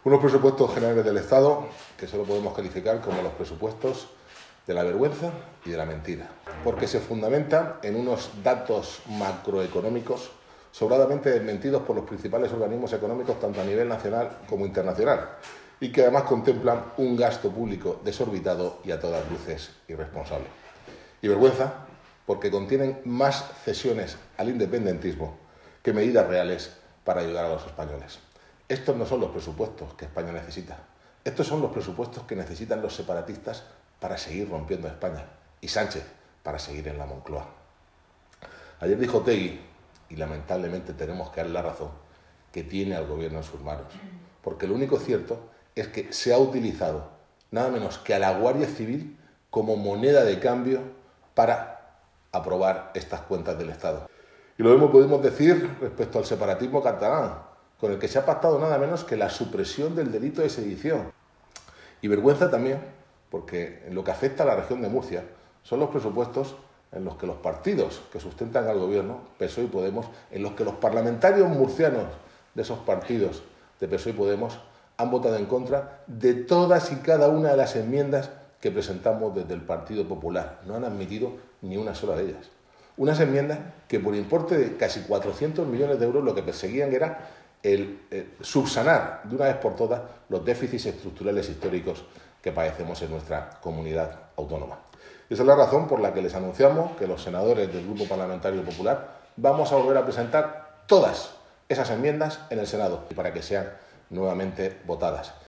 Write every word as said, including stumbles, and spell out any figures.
Unos presupuestos generales del Estado que solo podemos calificar como los presupuestos de la vergüenza y de la mentira, porque se fundamenta en unos datos macroeconómicos sobradamente desmentidos por los principales organismos económicos tanto a nivel nacional como internacional y que además contemplan un gasto público desorbitado y a todas luces irresponsable. Y vergüenza porque contienen más cesiones al independentismo que medidas reales para ayudar a los españoles. Estos no son los presupuestos que España necesita. Estos son los presupuestos que necesitan los separatistas para seguir rompiendo a España y Sánchez para seguir en la Moncloa. Ayer dijo Otegi, y lamentablemente tenemos que darle la razón, que tiene al gobierno en sus manos. Porque lo único cierto es que se ha utilizado nada menos que a la Guardia Civil como moneda de cambio para aprobar estas cuentas del Estado. Y lo mismo podemos decir respecto al separatismo catalán, con el que se ha pactado nada menos que la supresión del delito de sedición. Y vergüenza también, porque en lo que afecta a la región de Murcia, son los presupuestos en los que los partidos que sustentan al gobierno, P S O E y Podemos, en los que los parlamentarios murcianos de esos partidos de P S O E y Podemos han votado en contra de todas y cada una de las enmiendas que presentamos desde el Partido Popular. No han admitido ni una sola de ellas. Unas enmiendas que por importe de casi cuatrocientos millones de euros lo que perseguían era el eh, subsanar de una vez por todas los déficits estructurales históricos que padecemos en nuestra comunidad autónoma. Esa es la razón por la que les anunciamos que los senadores del Grupo Parlamentario Popular vamos a volver a presentar todas esas enmiendas en el Senado y para que sean nuevamente votadas.